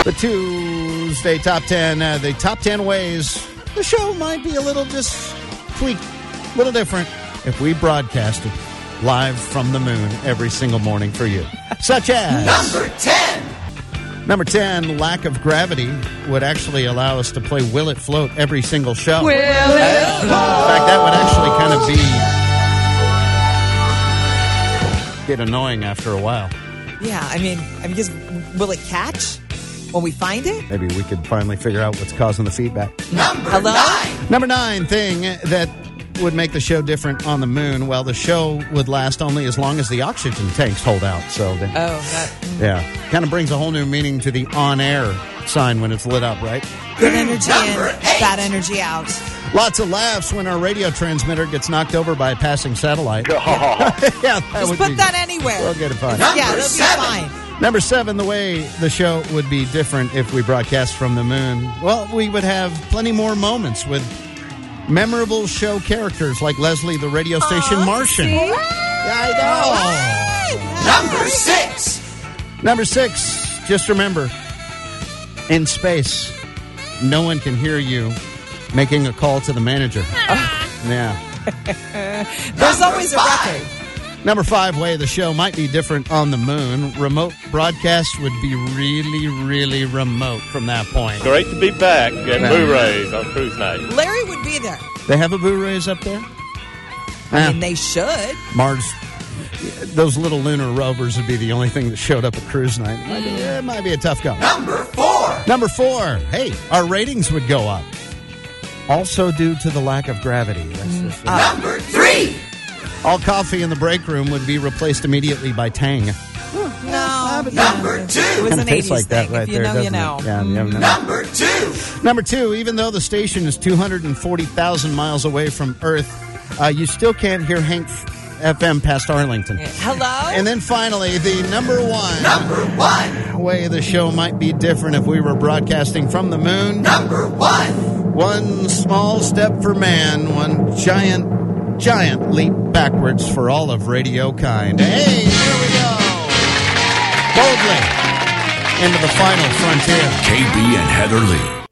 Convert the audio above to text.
The Tuesday Top 10, the top 10 ways the show might be a little just tweaked, a little different if we broadcasted live from the moon every single morning for you. Such as... Number 10, lack of gravity would actually allow us to play Will It Float every single show. Will It Float? In fact, that would actually kind of get annoying after a while. Yeah, I mean, because will it catch when we find it? Maybe we could finally figure out what's causing the feedback. Hello? Number 9 thing that would make the show different on the moon. Well, the show would last only as long as the oxygen tanks hold out. So, yeah, kind of brings a whole new meaning to the on-air sign when it's lit up, right? Good energy in, bad energy out. Lots of laughs when our radio transmitter gets knocked over by a passing satellite. Just put that anywhere. We'll get it fine. Yeah, it'll be fine. Number 7, the way the show would be different if we broadcast from the moon. Well, we would have plenty more moments with memorable show characters like Leslie, the radio station Martian. See? I know. Number 6, just remember, in space, no one can hear you making a call to the manager. Yeah. There's always a record. Number 5 way the show might be different on the moon. Remote broadcasts would be really, really remote from that point. Great to be back at Boo Rays on cruise night. Larry would be there. They have a Boo Rays up there? I mean, they should. Mars, those little lunar rovers would be the only thing that showed up at cruise night. It might be a tough go. Number 4. Hey, our ratings would go up. Also due to the lack of gravity. Number 3. All coffee in the break room would be replaced immediately by Tang. No. Number 2. It was an 80s tastes like that thing. right If you there, know, you doesn't it? know. Yeah, Number 2. Number 2, even though the station is 240,000 miles away from Earth, you still can't hear Hank FM past Arlington. Hello? And then finally, the number 1 way the show might be different if we were broadcasting from the moon. Number 1. One small step for man, one giant leap backwards for all of radio kind. Hey, here we go. Boldly into the final frontier. KB and Heather Lee.